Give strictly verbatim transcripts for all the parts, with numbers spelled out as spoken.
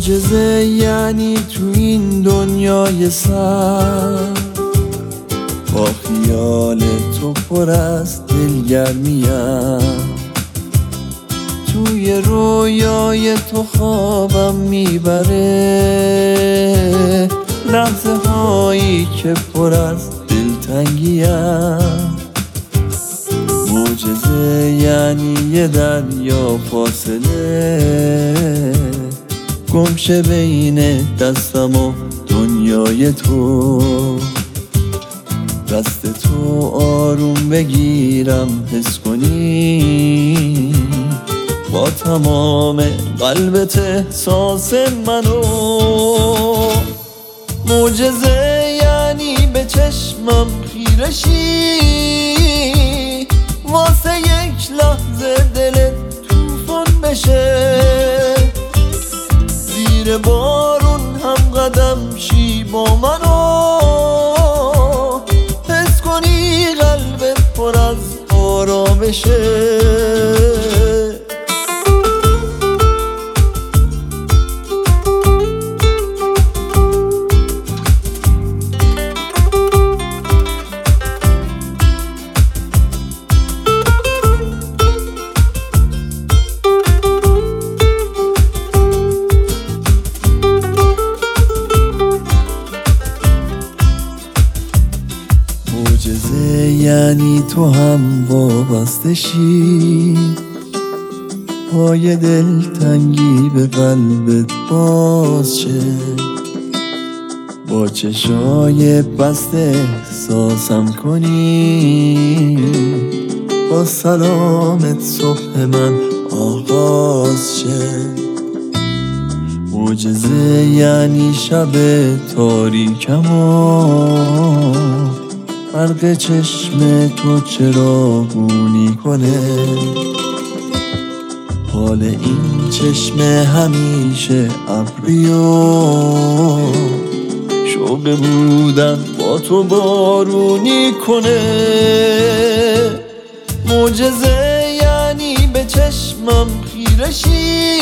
معجزه یعنی تو این دنیای سر با خیال تو پر از دلگرمیم، توی رویای تو خوابم میبره، لحظه هایی که پر از دلتنگیم. معجزه یعنی یه دریا فاصله گمشه بین دستم و دنیای تو، دست تو آروم بگیرم حس کنی با تمام قلبت احساس منو. معجزه یعنی به چشمم خیره شی، واسه یک لحظه دلت طوفان بشه، زیر بارون هم قدم شی با منو، حس کنی قلبت پر از آرامشه. معجزه یعنی تو هم وابسته شی، پای دلتنگی به قلبت باز شه، با چشای بسته احساسم کنی، با سلامت صبح من آغاز شه. معجزه یعنی شب تاریکمو برق چشم تو چراغونی کنه، حال این چشم همیشه ابریو، شوق بودن با تو بارونی کنه. معجزه یعنی به چشمم خیره شی،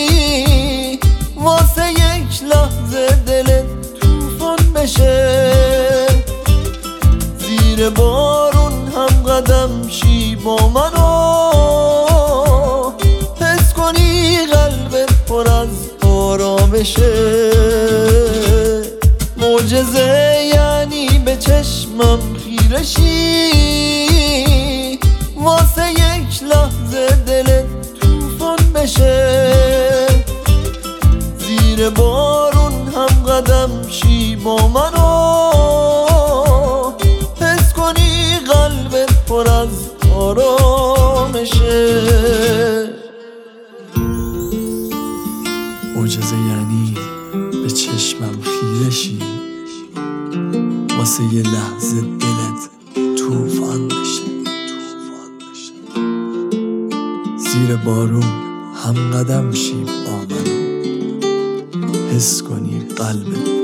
واسه یک لحظه دلت طوفان بشه، زیر بارون هم قدم شی با منو، حس کنی قلبت پر از آرامشه. معجزه یعنی به چشمم خیره شی، واسه یک لحظه دلت طوفان بشه، زیر بارون هم قدم شی با منو، حس کنی قلبت پر از آرامشه. معجزه یعنی به چشمم خیره شی، واسه یه لحظه دلت طوفان بشه، زیر بارون هم قدم شی با من، حس کنی قلبت